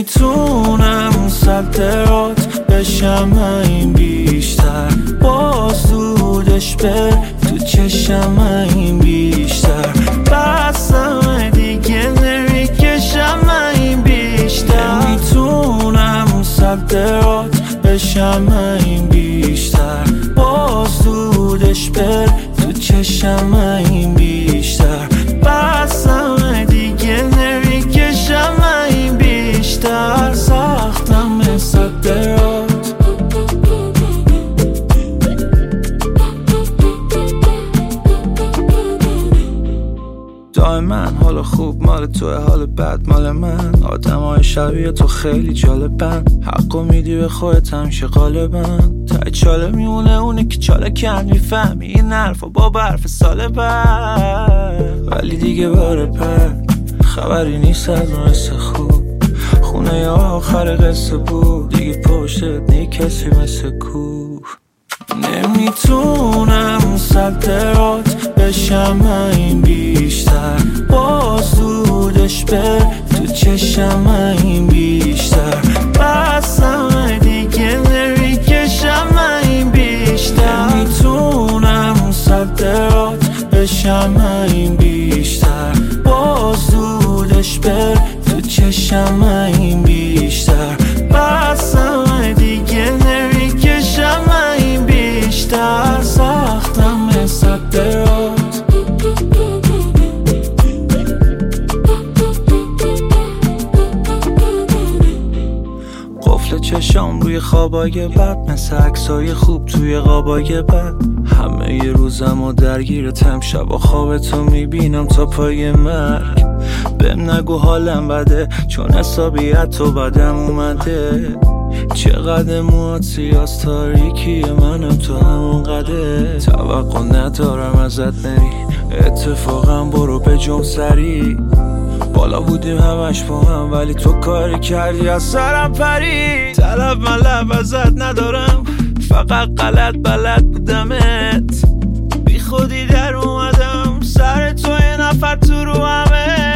نمیتونم صدرات بشم این بیشتر، باز دودش بر تو چشم این بیشتر، بسم دیگه نمیکشم این بیشتر. نمیتونم صدرات بشم این بیشتر، باز دودش بر تو چشم این بیشتر، بسم دیگه نمیکشم این بیشتر. سختم صدرات دائما حال خوب مال توه، حال بد مال من. آدمای شبیه تو خیلی جالبن، حقو میدی به خودت همیشه غالبا. تا چاله میمونه اونه که چاله کن میفهمی این حرفا با برف سال بعد. ولی دیگه باره پد خبری نیست از اون حس خوب، خونه یا آخر قصه بود دیگه پشتت نی کسی مثل کوه. نمیتونم صدرات بشم این بیشتر، باز دودش بر تو چشم این بیشتر، بسم دیگه نمیکشم این بیشتر. نمیتونم صدرات بشم این بیشتر، باز دودش بر تو چشم این بیشتر، بسم دیگه نمیکشم این بیشتر. سختم صدرات قفل چشام روی خوابای بد، مثل عکسای خوب توی قابای بد. همه ی روزم و درگیرتم، شب و خوابتو میبینم تا پای مرگ. بهم نگو حالم بده چون حسابیت تو بدم اومده. چقدر موات سیاس تاریکی منم تو همون قده. توقع ندارم ازت نری، اتفاقا برو به جم سری. بالا بودیم همش با هم ولی تو کاری کردی از سرم پری. طلب ملب ازت ندارم، فقط غلط بلد بودمت. بی خودی در اومدم سر تو یه نفر تو رو همه.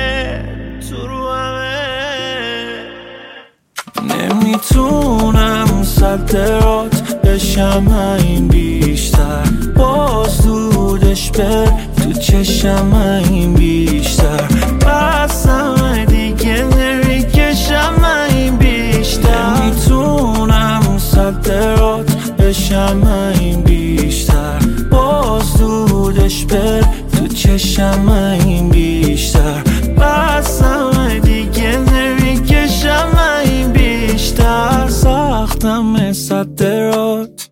نمیتونم صدرات بشم این بیشتر، باز دودش بر تو چشم این بیشتر، بسم دیگه نمیکشم این بیشتر. نمیتونم صدرات بشم این بیشتر، باز دودش بر تو چشم این بیشتر، بسم دیگه نمیکشم این بیشتر. سختم صدرات